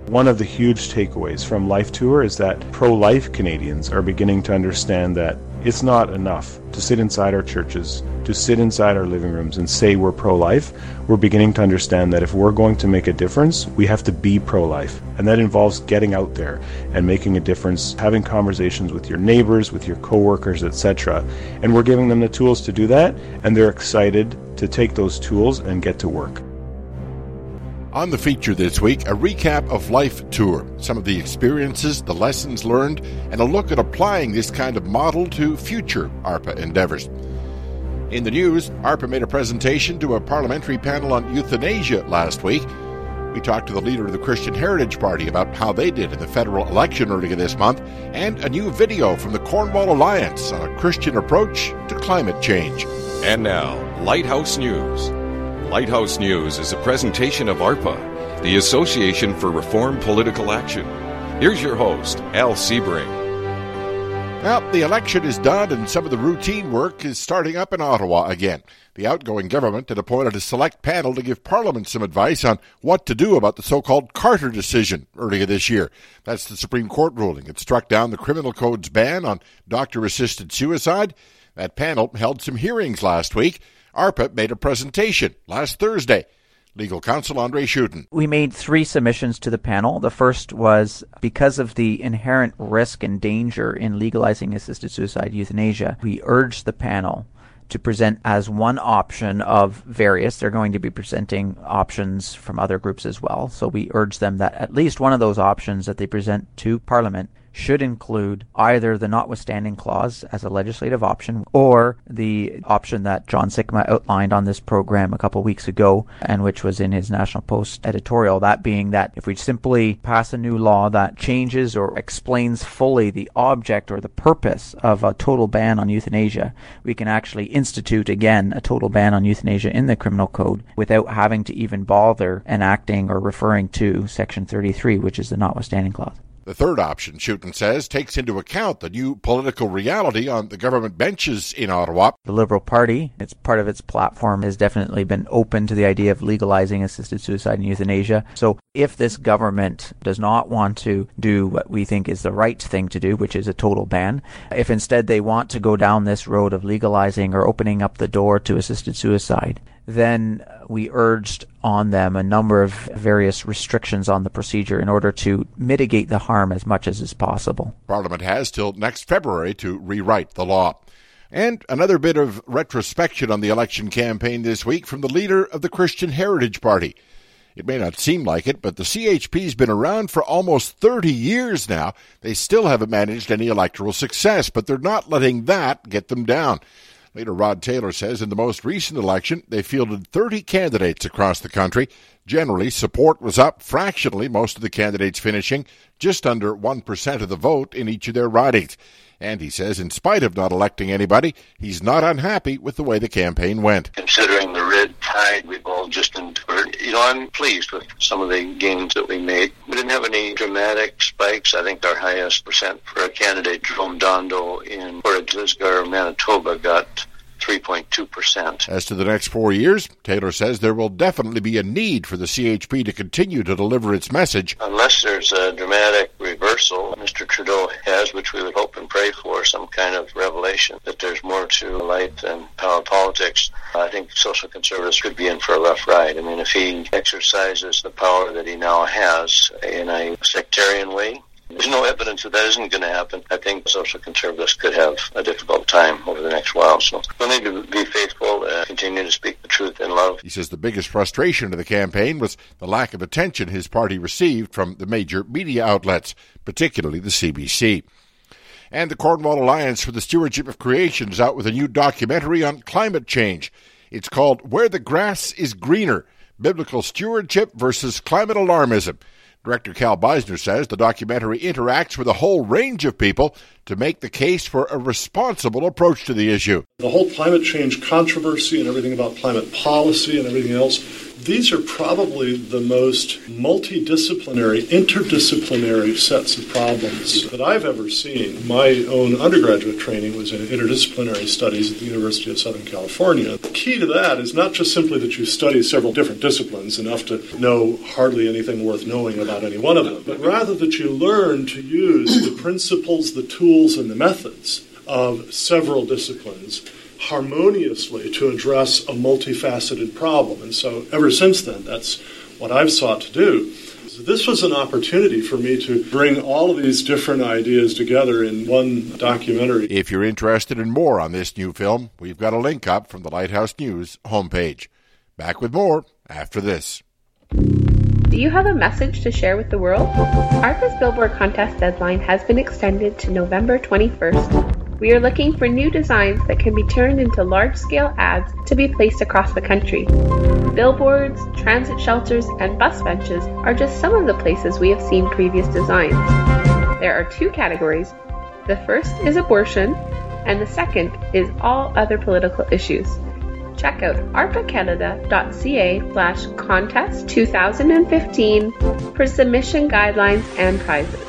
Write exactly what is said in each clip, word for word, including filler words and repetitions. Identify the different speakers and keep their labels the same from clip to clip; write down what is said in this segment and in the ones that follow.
Speaker 1: One of the huge takeaways from Life Tour is that pro-life Canadians are beginning to understand that it's not enough to sit inside our churches, to sit inside our living rooms and say we're pro-life. We're beginning to understand that if we're going to make a difference, we have to be pro-life. And that involves getting out there and making a difference, having conversations with your neighbors, with your coworkers, et cetera. And we're giving them the tools to do that, and they're excited to take those tools and get to work.
Speaker 2: On the feature this week, a recap of Life Tour, some of the experiences, the lessons learned, and a look at applying this kind of model to future ARPA endeavors. In the news, ARPA made a presentation to a parliamentary panel on euthanasia last week. We talked to the leader of the Christian Heritage Party about how they did in the federal election earlier this month, and a new video from the Cornwall Alliance on a Christian approach to climate change.
Speaker 3: And now, Lighthouse News. Lighthouse News is a presentation of ARPA, the Association for Reform Political Action. Here's your host, Al Sebring.
Speaker 2: Well, the election is done and some of the routine work is starting up in Ottawa again. The outgoing government had appointed a select panel to give Parliament some advice on what to do about the so-called Carter decision earlier this year. That's the Supreme Court ruling. It struck down the Criminal Code's ban on doctor-assisted suicide. That panel held some hearings last week. ARPA made a presentation last Thursday. Legal counsel Andre Schuten.
Speaker 4: We made three submissions to the panel. The first was because of the inherent risk and danger in legalizing assisted suicide euthanasia, we urged the panel to present as one option of various. They're going to be presenting options from other groups as well. So we urge them that at least one of those options that they present to Parliament should include either the notwithstanding clause as a legislative option or the option that John Sikma outlined on this program a couple of weeks ago and which was in his National Post editorial, that being that if we simply pass a new law that changes or explains fully the object or the purpose of a total ban on euthanasia, we can actually institute again a total ban on euthanasia in the Criminal Code without having to even bother enacting or referring to Section thirty-three, which is the notwithstanding clause.
Speaker 2: The third option, Schuten says, takes into account the new political reality on the government benches in Ottawa.
Speaker 4: The Liberal Party, it's part of its platform, has definitely been open to the idea of legalizing assisted suicide and euthanasia. So if this government does not want to do what we think is the right thing to do, which is a total ban, if instead they want to go down this road of legalizing or opening up the door to assisted suicide, then we urged on them a number of various restrictions on the procedure in order to mitigate the harm as much as is possible.
Speaker 2: Parliament has till next February to rewrite the law. And another bit of retrospection on the election campaign this week from the leader of the Christian Heritage Party. It may not seem like it, but the C H P's been around for almost thirty years now. They still haven't managed any electoral success, but they're not letting that get them down. Leader Rod Taylor says in the most recent election, they fielded thirty candidates across the country. Generally, support was up fractionally, most of the candidates finishing just under one percent of the vote in each of their ridings. And he says, in spite of not electing anybody, he's not unhappy with the way the campaign went.
Speaker 5: Considering the red tide we've all just endured, you know, I'm pleased with some of the gains that we made. We didn't have any dramatic spikes. I think our highest percent for a candidate, Jerome Dondo in Portage Lisgar, Manitoba, got three point two percent.
Speaker 2: As to the next four years, Taylor says there will definitely be a need for the C H P to continue to deliver its message.
Speaker 5: Unless there's a dramatic reversal, Mister Trudeau has, which we would hope and pray for, some kind of revelation that there's more to life than power politics. I think social conservatives could be in for a rough ride. I mean, if he exercises the power that he now has in a sectarian way, there's no evidence that that isn't going to happen. I think social conservatives could have a difficult time over the next while. So we'll need to be faithful and continue to speak the truth in love.
Speaker 2: He says the biggest frustration of the campaign was the lack of attention his party received from the major media outlets, particularly the C B C. And the Cornwall Alliance for the Stewardship of Creation is out with a new documentary on climate change. It's called Where the Grass is Greener, Biblical Stewardship versus Climate Alarmism. Director Cal Beisner says the documentary interacts with a whole range of people to make the case for a responsible approach to the issue.
Speaker 6: The whole climate change controversy and everything about climate policy and everything else, these are probably the most multidisciplinary, interdisciplinary sets of problems that I've ever seen. My own undergraduate training was in interdisciplinary studies at the University of Southern California. The key to that is not just simply that you study several different disciplines, enough to know hardly anything worth knowing about any one of them, but rather that you learn to use the principles, the tools, and the methods of several disciplines harmoniously to address a multifaceted problem. And so ever since then, that's what I've sought to do. So this was an opportunity for me to bring all of these different ideas together in one documentary.
Speaker 2: If you're interested in more on this new film, we've got a link up from the Lighthouse News homepage. Back with more after this.
Speaker 7: Do you have a message to share with the world? ARPA's Billboard contest deadline has been extended to November twenty-first. We are looking for new designs that can be turned into large-scale ads to be placed across the country. Billboards, transit shelters, and bus benches are just some of the places we have seen previous designs. There are two categories. The first is abortion, and the second is all other political issues. Check out arpacanada.ca slash contest twenty fifteen for submission guidelines and prizes.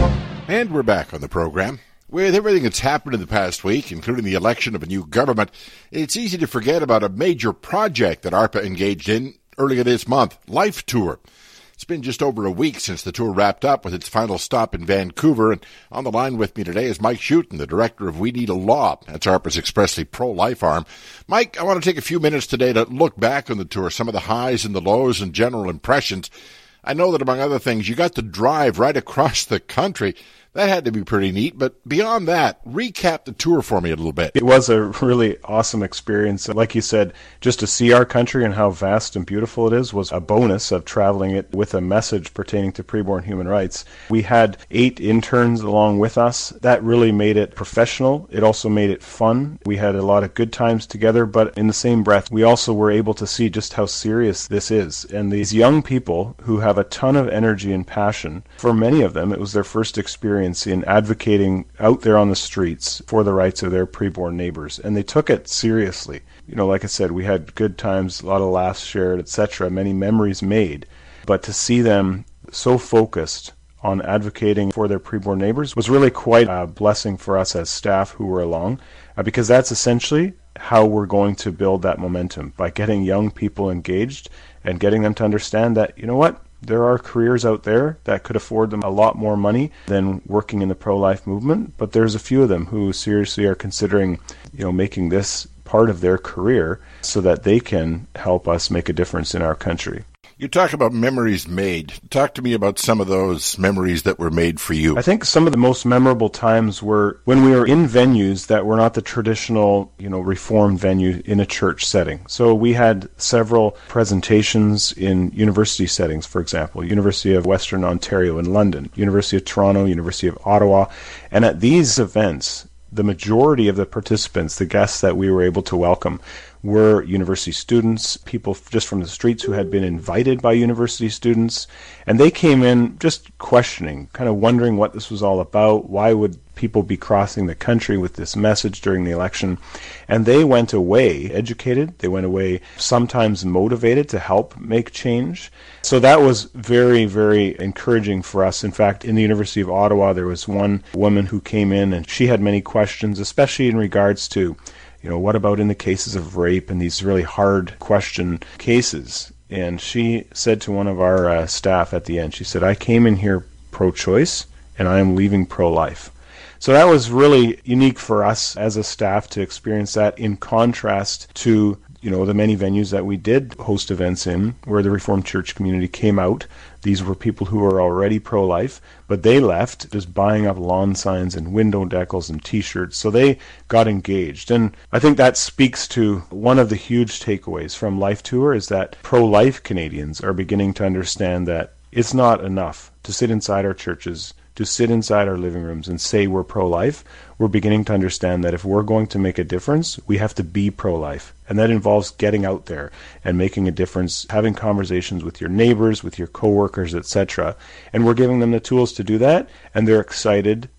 Speaker 2: And we're back on the program. With everything that's happened in the past week, including the election of a new government, it's easy to forget about a major project that ARPA engaged in earlier this month, Life Tour. It's been just over a week since the tour wrapped up with its final stop in Vancouver, and on the line with me today is Mike Schutten, the director of We Need a Law. That's ARPA's expressly pro-life arm. Mike, I want to take a few minutes today to look back on the tour, some of the highs and the lows and general impressions. I know that, among other things, you got to drive right across the country. That had to be pretty neat, but beyond that, recap the tour for me a little bit.
Speaker 1: It was a really awesome experience. Like you said, just to see our country and how vast and beautiful it is was a bonus of traveling it with a message pertaining to preborn human rights. We had eight interns along with us. That really made it professional. It also made it fun. We had a lot of good times together, but in the same breath, we also were able to see just how serious this is. And these young people who have a ton of energy and passion, for many of them, it was their first experience in advocating out there on the streets for the rights of their preborn neighbors, and they took it seriously. You know, like I said, we had good times, a lot of laughs shared, et cetera, many memories made, but to see them so focused on advocating for their preborn neighbors was really quite a blessing for us as staff who were along, uh, because that's essentially how we're going to build that momentum, by getting young people engaged and getting them to understand that, you know what, there are careers out there that could afford them a lot more money than working in the pro-life movement, but there's a few of them who seriously are considering, you know, making this part of their career so that they can help us make a difference in our country.
Speaker 2: You talk about memories made. Talk to me about some of those memories that were made for you.
Speaker 1: I think some of the most memorable times were when we were in venues that were not the traditional, you know, Reformed venue in a church setting. So we had several presentations in university settings, for example, University of Western Ontario in London, University of Toronto, University of Ottawa. And at these events, the majority of the participants, the guests that we were able to welcome, were university students, people just from the streets who had been invited by university students, and they came in just questioning, kind of wondering what this was all about, why would people be crossing the country with this message during the election, and they went away educated, they went away sometimes motivated to help make change. So that was very, very encouraging for us. In fact, in the University of Ottawa, there was one woman who came in and she had many questions, especially in regards to, you know, what about in the cases of rape and these really hard question cases? And she said to one of our uh, staff at the end, she said, I came in here pro-choice and I am leaving pro-life. So that was really unique for us as a staff to experience that, in contrast to, you know, the many venues that we did host events in where the Reformed Church community came out. These were people who were already pro-life, but they left just buying up lawn signs and window decals and T-shirts, so they got engaged. And I think that speaks to one of the huge takeaways from Life Tour, is that pro-life Canadians are beginning to understand that it's not enough to sit inside our churches, to sit inside our living rooms and say we're pro-life. We're beginning to understand that if we're going to make a difference, we have to be pro-life. And that involves getting out there and making a difference, having conversations with your neighbors, with your coworkers, et cetera. And we're giving them the tools to do that, and they're excited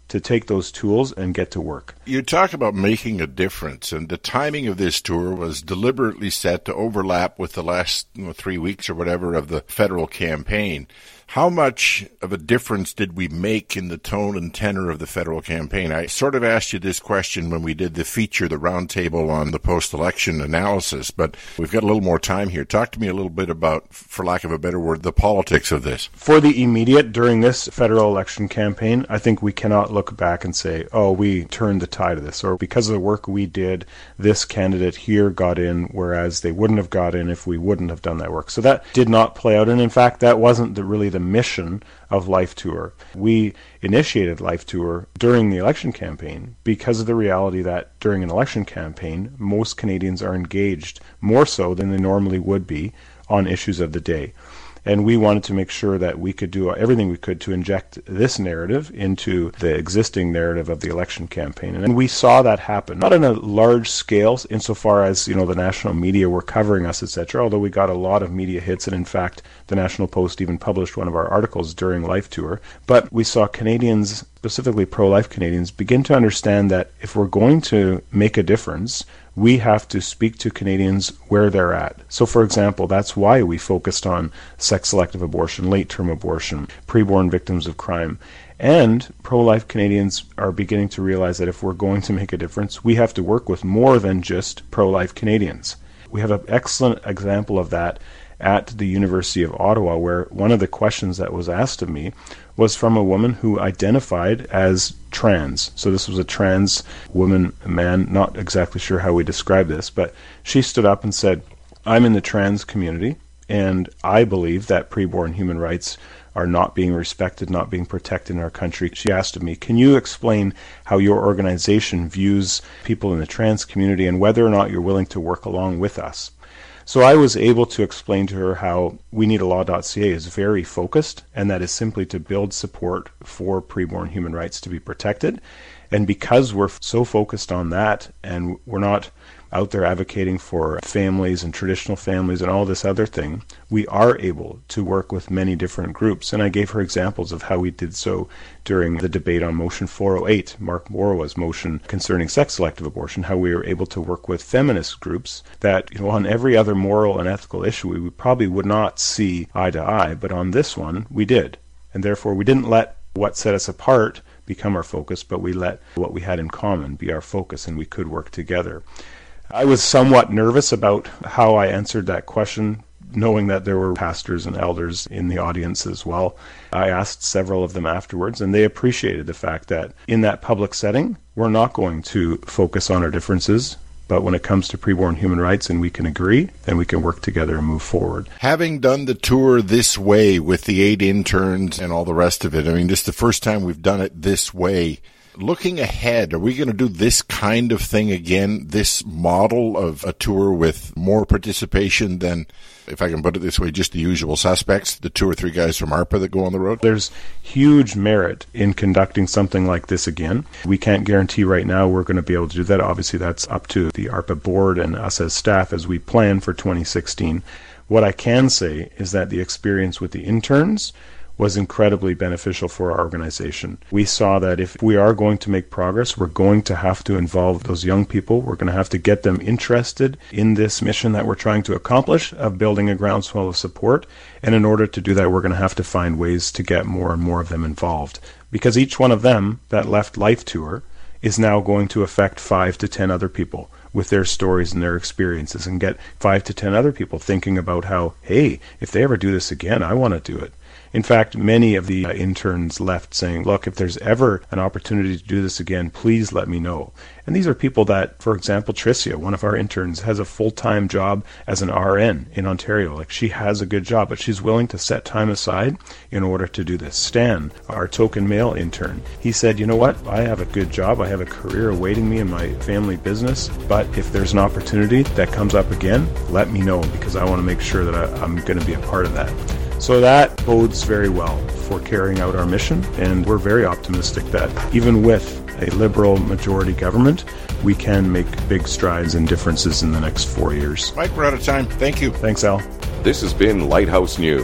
Speaker 1: to take those tools and get to work.
Speaker 2: You talk about making a difference, and the timing of this tour was deliberately set to overlap with the last you know, three weeks or whatever of the federal campaign. How much of a difference did we make in the tone and tenor of the federal campaign? I sort of asked you this question when we did the feature, the roundtable on the post-election analysis, but we've got a little more time here. Talk to me a little bit about, for lack of a better word, the politics of this.
Speaker 1: For the immediate, during this federal election campaign, I think we cannot look back and say, oh, we turned the tide of this, or because of the work we did, this candidate here got in, whereas they wouldn't have got in if we wouldn't have done that work. So that did not play out, and in fact, that wasn't the, really the mission of Life Tour. We initiated Life Tour during the election campaign because of the reality that during an election campaign, most Canadians are engaged more so than they normally would be on issues of the day. And we wanted to make sure that we could do everything we could to inject this narrative into the existing narrative of the election campaign. And we saw that happen, not on a large scale insofar as, you know, the national media were covering us, et cetera, although we got a lot of media hits, and in fact, the National Post even published one of our articles during Life Tour. But we saw Canadians, specifically pro-life Canadians, begin to understand that if we're going to make a difference, we have to speak to Canadians where they're at. So, for example, that's why we focused on sex-selective abortion, late-term abortion, preborn victims of crime. And pro-life Canadians are beginning to realize that if we're going to make a difference, we have to work with more than just pro-life Canadians. We have an excellent example of that at the University of Ottawa, where one of the questions that was asked of me was from a woman who identified as trans. So this was a trans woman, a man, not exactly sure how we describe this, but she stood up and said, I'm in the trans community, and I believe that preborn human rights are not being respected, not being protected in our country. She asked of me, can you explain how your organization views people in the trans community and whether or not you're willing to work along with us? So I was able to explain to her how we need a law dot c a is very focused, and that is simply to build support for preborn human rights to be protected. And because we're so focused on that, and we're not out there advocating for families and traditional families and all this other thing, we are able to work with many different groups. And I gave her examples of how we did so during the debate on Motion four oh eight, Mark Morowa's motion concerning sex-selective abortion, how we were able to work with feminist groups that, you know, on every other moral and ethical issue we probably would not see eye to eye, but on this one we did. And therefore we didn't let what set us apart become our focus, but we let what we had in common be our focus, and we could work together. I was somewhat nervous about how I answered that question, knowing that there were pastors and elders in the audience as well. I asked several of them afterwards, and they appreciated the fact that in that public setting, we're not going to focus on our differences, but when it comes to preborn human rights and we can agree, then we can work together and move forward.
Speaker 2: Having done the tour this way with the eight interns and all the rest of it, I mean, this is the first time we've done it this way. Looking ahead, are we going to do this kind of thing again, this model of a tour with more participation than, if I can put it this way, just the usual suspects, the two or three guys from ARPA that go on the road?
Speaker 1: There's huge merit in conducting something like this again. We can't guarantee right now we're going to be able to do that. Obviously, that's up to the ARPA board and us as staff as we plan for twenty sixteen. What I can say is that the experience with the interns was incredibly beneficial for our organization. We saw that if we are going to make progress, we're going to have to involve those young people. We're going to have to get them interested in this mission that we're trying to accomplish of building a groundswell of support. And in order to do that, we're going to have to find ways to get more and more of them involved. Because each one of them that left Life Tour is now going to affect five to ten other people with their stories and their experiences, and get five to ten other people thinking about how, hey, if they ever do this again, I want to do it. In fact, many of the uh, interns left saying, look, if there's ever an opportunity to do this again, please let me know. And these are people that, for example, Tricia, one of our interns, has a full-time job as an R N in Ontario. Like, she has a good job, but she's willing to set time aside in order to do this. Stan, our token male intern, he said, you know what, I have a good job, I have a career awaiting me in my family business, but if there's an opportunity that comes up again, let me know, because I want to make sure that I, I'm going to be a part of that. So that bodes very well for carrying out our mission, and we're very optimistic that even with a Liberal majority government, we can make big strides and differences in the next four years.
Speaker 2: Mike, we're out of time. Thank you.
Speaker 1: Thanks, Al.
Speaker 3: This has been Lighthouse News.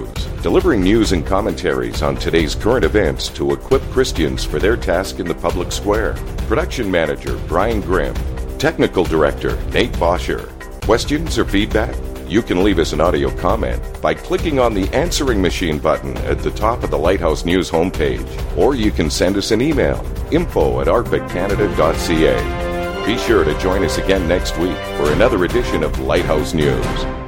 Speaker 3: delivering news and commentaries on today's current events to equip Christians for their task in the public square. Production Manager Brian Grimm. Technical Director Nate Bosher. Questions or feedback? You can leave us an audio comment by clicking on the answering machine button at the top of the Lighthouse News homepage. Or you can send us an email, info at a r p a canada dot c a. Be sure to join us again next week for another edition of Lighthouse News.